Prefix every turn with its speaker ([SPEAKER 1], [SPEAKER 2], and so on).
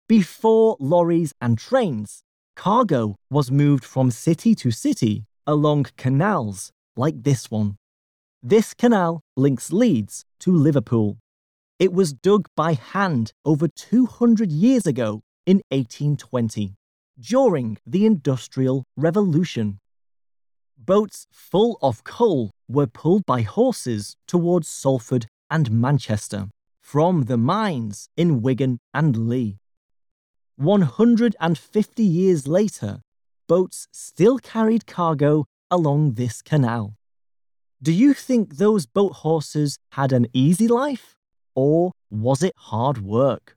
[SPEAKER 1] Before lorries and trains, cargo was moved from city to city along canals like this one. This canal links Leeds to Liverpool. It was dug by hand over 200 years ago in 1820, during the Industrial Revolution. Boats full of coal were pulled by horses towards Salford and Manchester from the mines in Wigan and Leigh. 150 years later, boats still carried cargo along this canal. Do you think those boat horses had an easy life, or was it hard work?